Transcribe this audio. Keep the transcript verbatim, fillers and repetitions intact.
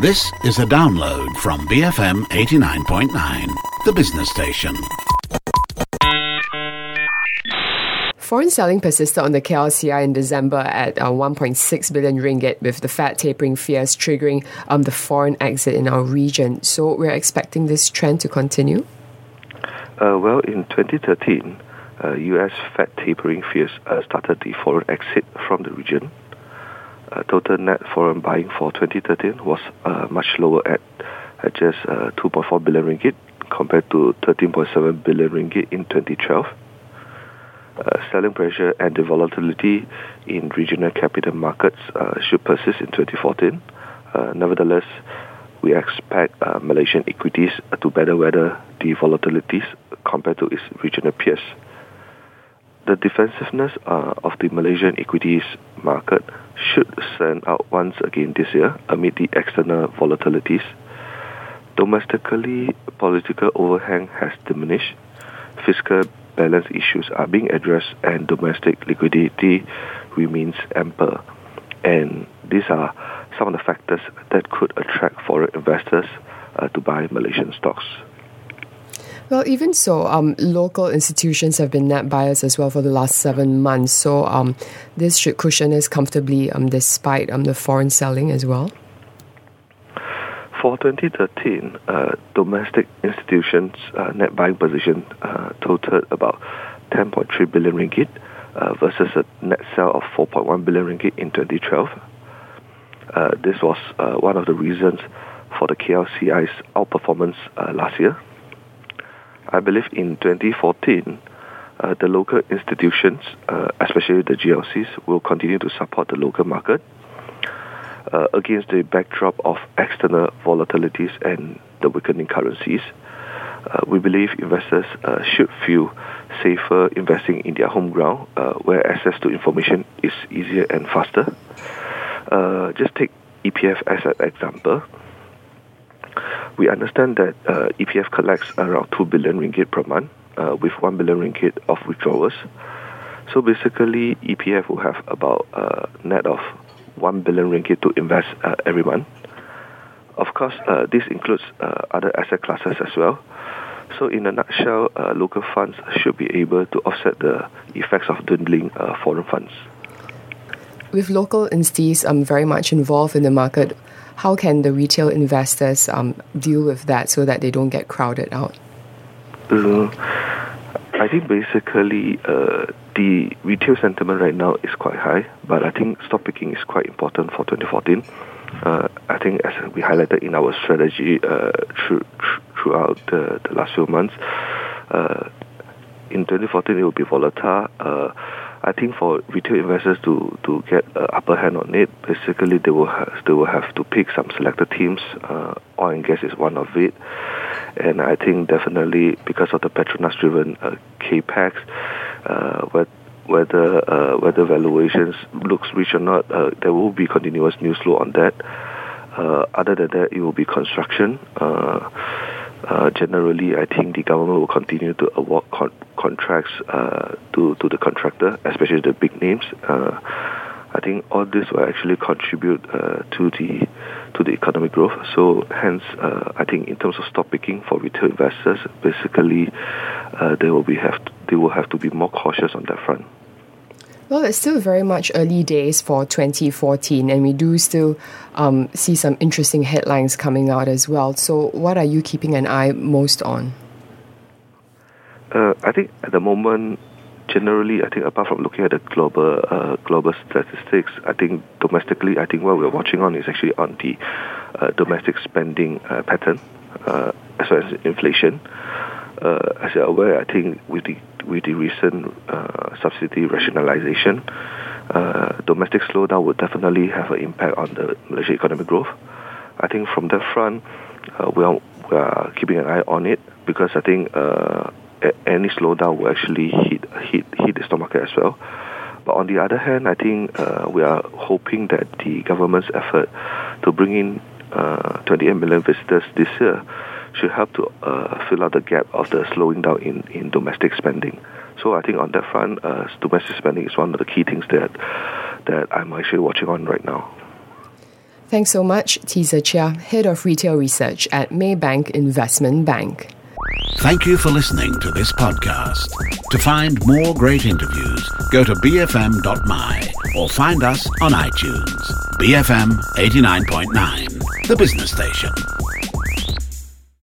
This is a download from B F M eighty-nine point nine, the business station. Foreign selling persisted on the K L C I in December at uh, one point six billion ringgit, with the Fed tapering fears triggering um, the foreign exit in our region. So we're expecting this trend to continue? Uh, well, in twenty thirteen, uh, U S Fed tapering fears uh, started the foreign exit from the region. Uh, total net foreign buying for twenty thirteen was uh, much lower at, at just uh, two point four billion ringgit compared to thirteen point seven billion ringgit in twenty twelve. Uh, selling pressure and the volatility in regional capital markets uh, should persist in twenty fourteen. Uh, nevertheless, we expect uh, Malaysian equities to better weather the volatilities compared to its regional peers. The defensiveness uh, of the Malaysian equities market should stand out once again this year amid the external volatilities. Domestically, political overhang has diminished, fiscal balance issues are being addressed, and domestic liquidity remains ample. And these are some of the factors that could attract foreign investors uh, to buy Malaysian stocks. Well, even so, um, local institutions have been net buyers as well for the last seven months. So um, this should cushion us comfortably um, despite um, the foreign selling as well. For twenty thirteen, uh, domestic institutions' uh, net buying position uh, totaled about ten point three billion ringgit uh, versus a net sell of four point one billion ringgit in twenty twelve. Uh, this was uh, one of the reasons for the K L C I's outperformance uh, last year. I believe in twenty fourteen, uh, the local institutions, uh, especially the G L Cs, will continue to support the local market uh, against the backdrop of external volatilities and the weakening currencies. Uh, we believe investors uh, should feel safer investing in their home ground, uh, where access to information is easier and faster. Uh, just take E P F as an example. We understand that uh, E P F collects around two billion ringgit per month uh, with one billion ringgit of withdrawals. So basically, E P F will have about a net of one billion ringgit to invest uh, every month. Of course, uh, this includes uh, other asset classes as well. So in a nutshell, uh, local funds should be able to offset the effects of dwindling uh, foreign funds. With local instis um, very much involved in the market, how can the retail investors um, deal with that so that they don't get crowded out? Uh, I think basically uh, the retail sentiment right now is quite high, but I think stock picking is quite important for twenty fourteen. Uh, I think as we highlighted in our strategy uh, through, throughout the, the last few months, uh, in twenty fourteen it will be volatile. Uh, I think for retail investors to, to get an upper hand on it, basically they will have, they will have to pick some selected teams. Uh, oil and gas is one of it. And I think definitely because of the Petronas-driven uh, CAPEX, uh, whether uh, whether valuations looks rich or not, uh, there will be continuous news flow on that. Uh, other than that, it will be construction. Uh, Uh, generally, I think the government will continue to award con- contracts uh, to to the contractor, especially the big names. Uh, I think all this will actually contribute uh, to the to the economic growth. So, hence, uh, I think in terms of stock picking for retail investors, basically, uh, they will be have to, they will have to be more cautious on that front. Well, it's still very much early days for twenty fourteen, and we do still um, see some interesting headlines coming out as well. So what are you keeping an eye most on? Uh, I think at the moment, generally, I think apart from looking at the global uh, global statistics, I think domestically, I think what we're watching on is actually on the uh, domestic spending uh, pattern, uh, as well as inflation. Uh, as you're aware, I think with the with the recent uh, subsidy rationalization, uh, domestic slowdown would definitely have an impact on the Malaysian economic growth. I think from that front, uh, we are we are keeping an eye on it because I think uh, any slowdown will actually hit hit hit the stock market as well. But on the other hand, I think uh, we are hoping that the government's effort to bring in uh, twenty-eight million visitors this year should help to uh, fill out the gap of the slowing down in, in domestic spending. So I think on that front, uh, domestic spending is one of the key things that that I'm actually watching on right now. Thanks so much, Teaser Chia, Head of Retail Research at Maybank Investment Bank. Thank you for listening to this podcast. To find more great interviews, go to b f m dot m y or find us on iTunes. B F M eighty-nine point nine, the business station.